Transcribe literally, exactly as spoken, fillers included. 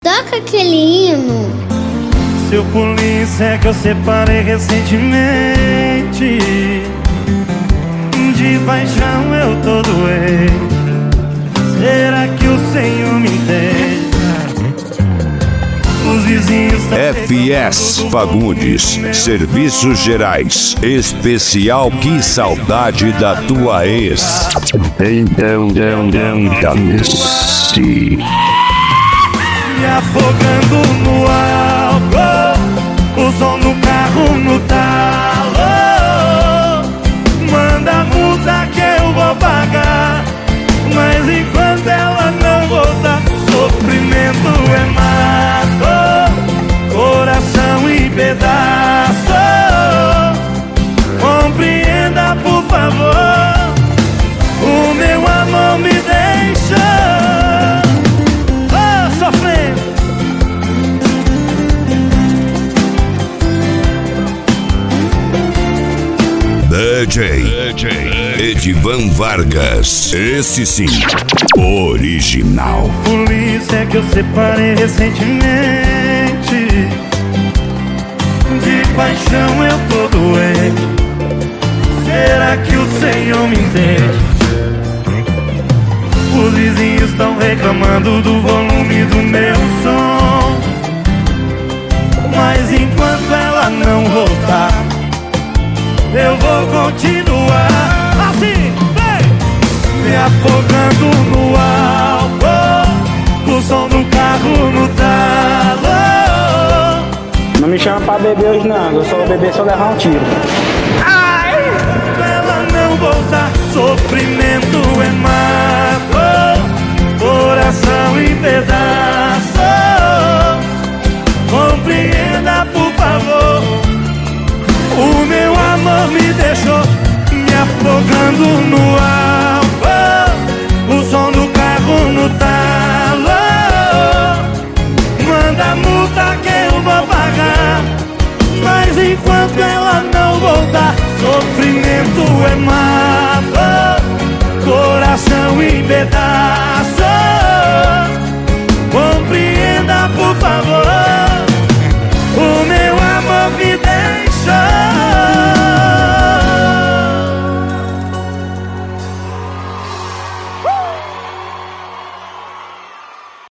toca aquele hino. Seu polícia é que eu separei recentemente. De paixão eu tô doente. Será que o Senhor me entende? Os vizinhos F S Fagundes, Serviços Gerais. Especial Que Saudade da Tua Ex. Então, então, então, me afogando no álcool, o som no carro no talo. Manda a multa que eu vou pagar, mas enquanto ela não voltar, sofrimento é mato, coração em pedaço. Compreenda, por favor, o meu amor me deixa oh, sofrendo. D J, D J Edivan Vargas, esse sim, original. Polícia é que eu separei recentemente. De paixão eu tô doente. Será que o Senhor me entende? Os vizinhos estão reclamando do volume do meu som, mas enquanto ela não voltar, eu vou continuar assim, vem! Me afogando no álcool, o som do carro no talo. Não me chama pra beber hoje não, eu só vou beber se eu levar um tiro. Ai! Ela não voltar, sofrimento é mato, coração em pedaço. Compreenda, por favor, o meu amor me deixou me afogando no ar.